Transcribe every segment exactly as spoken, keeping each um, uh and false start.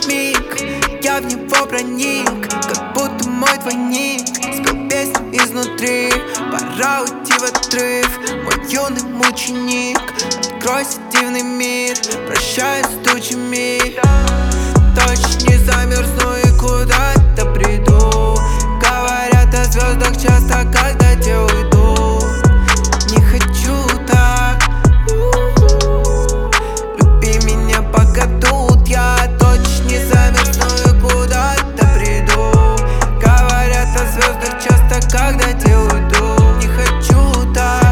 миг, я в него проник, как будто мой двойник. Спел песню изнутри, пора уйти в отрыв. Мой юный мученик, откройся, дивный мир. Прощаюсь с тучами, точно не замерзну и куда-то приду. Говорят о звездах часто, когда те уйдут. Не хочу так, люби меня пока тут. Я точно не замерзну и куда-то приду. Говорят о звездах часто, когда те уйдут. Не хочу так,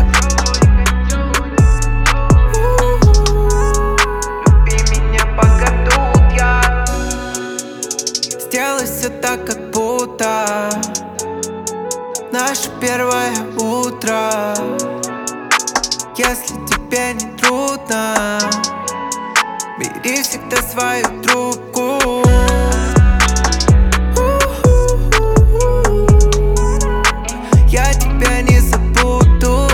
люби меня пока тут. Я сделай все так, как будто наше первое утро. Если тебе не трудно, бери всегда свою трубку. Я тебя не забуду.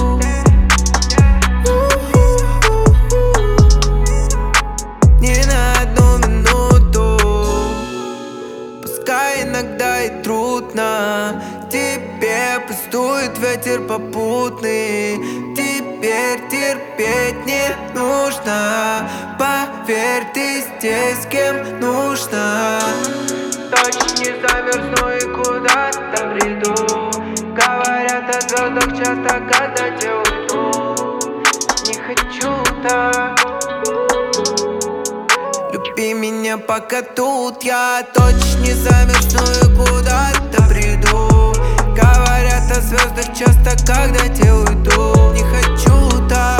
Ни на одну минуту. Пускай иногда и трудно, тебе пустует ветер попутный. Теперь терпеть не нужно. Поверь, ты здесь с кем нужно. Точно не замерзну и куда-то приду. Говорят о звездах часто, когда те уйдут. Не хочу так, люби меня пока тут. Я точно не замерзну и куда-то приду. Говорят о звездах часто, когда те уйдут. Не хочу так.